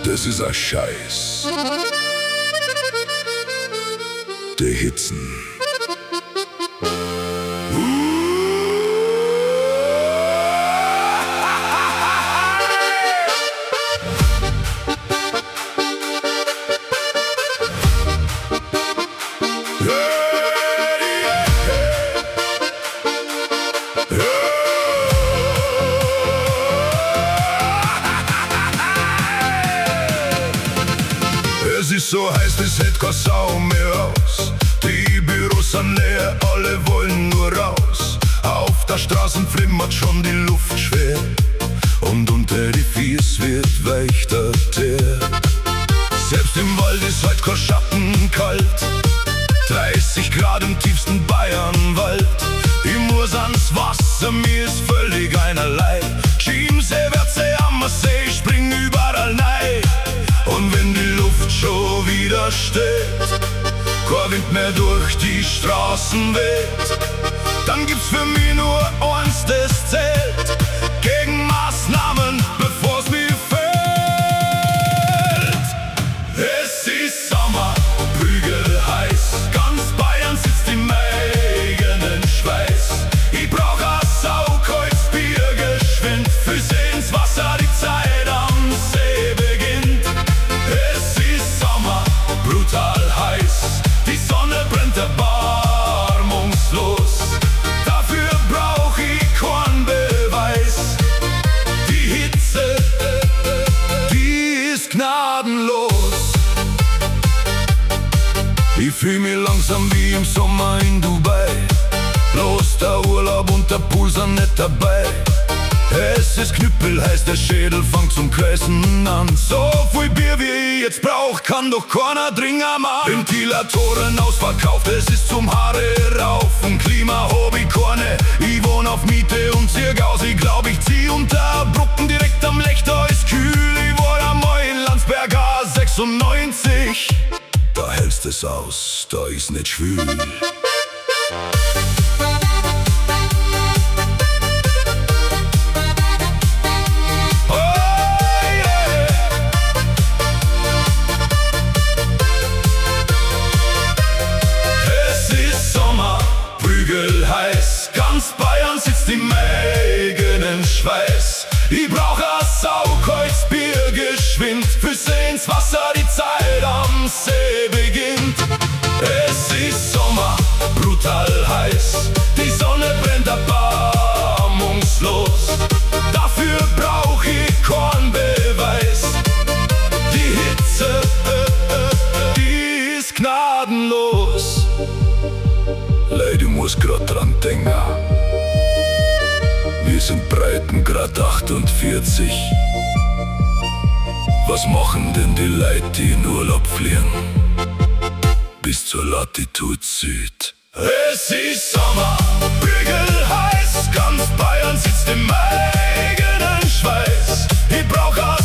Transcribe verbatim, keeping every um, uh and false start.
Das ist ein Scheiß. Der Hitzen. Es ist so heiß, das hält keine Sau mehr aus. Die Büros sind leer, alle wollen nur raus. Auf der Straße flimmert schon die Luft schwer und unter die Fies wird weich der Teer. Selbst im Wald ist heut kein Schatten kalt, dreißig Grad im tiefsten Bayernwald. Ich muss ans Wasser, mir ist völlig einerlei. Chiemsee, Wörthsee, Ammersee, ich spring überall rein. Und wenn die Luft schon wieder steht, kein Wind mehr durch die Straßen weht, dann gibt's für mich nur eins, das zählt: Gegenmaßnahmen, bevor's mir fällt. Es ist Sommer, prügelheiß, ganz Bayern sitzt im eigenen Schweiß. Ich brauch ein saukaltes Bier geschwind, Füße ins Wasser, die Zeit am See beginnt. Es ist Sommer, brutal heiß, die Sonne brennt erbarmungslos. Dafür brauch ich keinen Beweis. Die Hitze, die ist gnadenlos. Ich fühl mich langsam wie im Sommer in Dubai. Bloß der Urlaub und der Pool sind nicht dabei. Es ist knüppelheiß, der Schädel fängt zum Kreisen an. So viel Bier wie ich jetzt brauch, kann doch keiner trinken, Mann. Ventilatoren ausverkauft, es ist zum Haare raufen. Klima hab ich keine, ich wohn auf Miete und Zirgaus. Ich glaub, ich zieh unter Brucken direkt am Lech, da ist kühl. Ich war einmal in Landsberg A sechsundneunzig. Da hältst es aus, da ist nicht schwül. Heiß, ganz Bayern sitzt im eigenen Schweiß. Ich brauch ein saukaltes Bier geschwind, Füße ins Wasser, die Zeit am See beginnt. Es ist Sommer, brutal heiß, die Sonne brennt erbarmungslos. Dafür brauch ich keinen Beweis. Die Hitze, die ist gnadenlos. Leute, ich muss grad dran denken. Wir sind Breitengrad achtundvierzig. Was machen denn die Leute, die in Urlaub fliegen? Bis zur Latitude Süd. Es ist Sommer, prügelheiß, ganz Bayern sitzt im eigenen Schweiß. Ich brauch ein